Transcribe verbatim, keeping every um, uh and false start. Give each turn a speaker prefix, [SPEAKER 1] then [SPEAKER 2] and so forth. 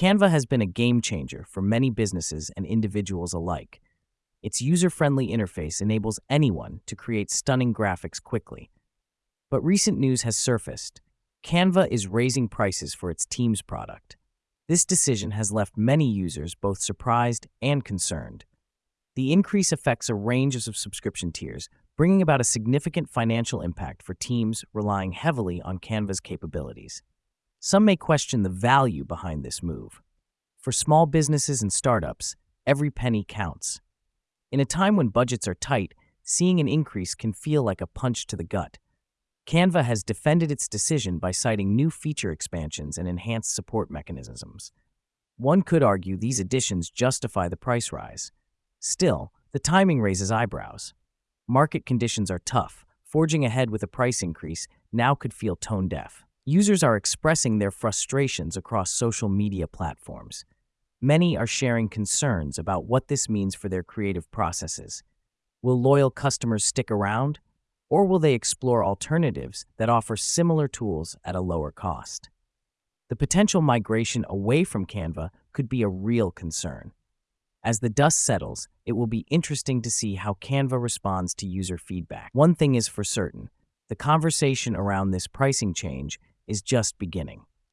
[SPEAKER 1] Canva has been a game changer for many businesses and individuals alike. Its user-friendly interface enables anyone to create stunning graphics quickly. But recent news has surfaced. Canva is raising prices for its Teams product. This decision has left many users both surprised and concerned. The increase affects a range of subscription tiers, bringing about a significant financial impact for teams relying heavily on Canva's capabilities. Some may question the value behind this move. For small businesses and startups, every penny counts. In a time when budgets are tight, seeing an increase can feel like a punch to the gut. Canva has defended its decision by citing new feature expansions and enhanced support mechanisms. One could argue these additions justify the price rise. Still, the timing raises eyebrows. Market conditions are tough. Forging ahead with a price increase now could feel tone-deaf. Users are expressing their frustrations across social media platforms. Many are sharing concerns about what this means for their creative processes. Will loyal customers stick around, or will they explore alternatives that offer similar tools at a lower cost? The potential migration away from Canva could be a real concern. As the dust settles, it will be interesting to see how Canva responds to user feedback. One thing is for certain, the conversation around this pricing change is just beginning.